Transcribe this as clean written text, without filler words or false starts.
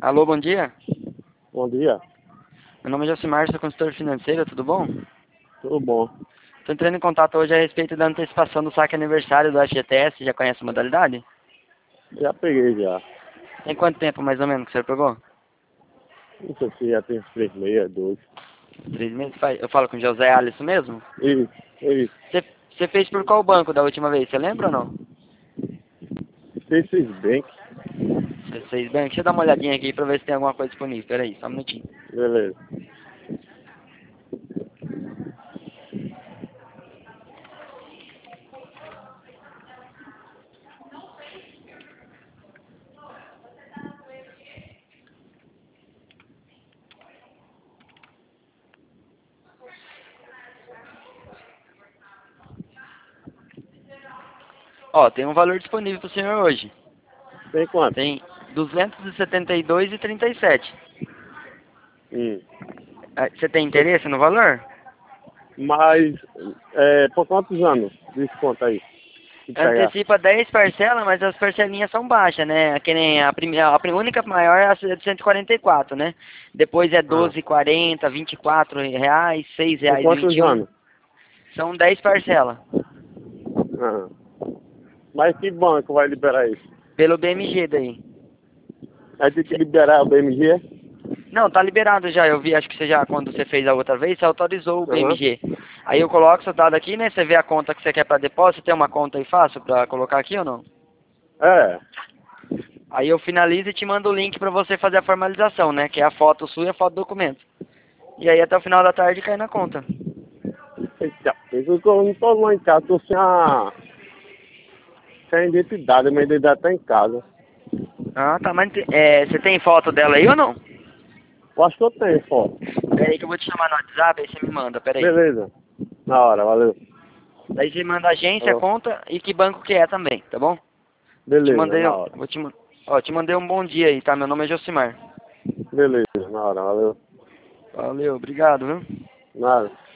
Alô, bom dia. Bom dia, Meu nome é Josimar, sou consultor financeiro, tudo bom? tudo bom? Estou entrando em contato hoje a respeito da antecipação do saque aniversário do FGTS, já conhece a modalidade? Já peguei já. Tem quanto tempo mais ou menos que você pegou? Não sei se já tem uns 3 meses, 2. 3 meses? Eu falo com o José Alisson mesmo? Isso, isso. Você fez por qual banco da última vez, você lembra ou não? Esses Bank, Você fez bem? Deixa eu dar uma olhadinha aqui pra ver se tem alguma coisa disponível. Pera aí, só um minutinho. beleza. Ó, tem um valor disponível pro senhor hoje. Tem quanto? Tem 272,37. Hum. Você tem interesse no valor? Mas, por quantos anos? Desconta aí. Se pegar. Antecipa 10 parcelas, mas as parcelinhas são baixas, né? Que nem a primeira, a única maior é a de 144, né? Depois é Ah. 12,40, R$ 24, R$ Por quantos 6,21. anos? São 10 parcelas. Ah. Mas que banco vai liberar isso? Pelo BMG daí. Vai ter que liberar o BMG? Não, tá liberado já. Eu vi, acho que você já, quando você fez a outra vez, você autorizou o Aham. BMG. Aí eu coloco seu dado aqui, né? Você vê a conta que você quer para depósito. Tem uma conta aí fácil para colocar aqui ou não? É. Aí eu finalizo e te mando o link para você fazer a formalização, né? Que é a foto sua e a foto do documento. E aí até o final da tarde cai na conta. Eita, eu não tô lá em casa, tô sem a identidade, minha identidade tá em casa. Ah, tá. Mas você tem foto dela aí ou não? Eu acho que eu tenho foto. Pera aí que eu vou te chamar no WhatsApp, aí você me manda, pera aí. Beleza. Na hora, valeu. Daí você manda a agência, a Falou. conta e que banco que é também, tá bom? Te Beleza, mandei, na hora. ó, te mandei um bom dia aí, tá? Meu nome é Josimar. Beleza, na hora, valeu. Valeu, obrigado, viu? Nada.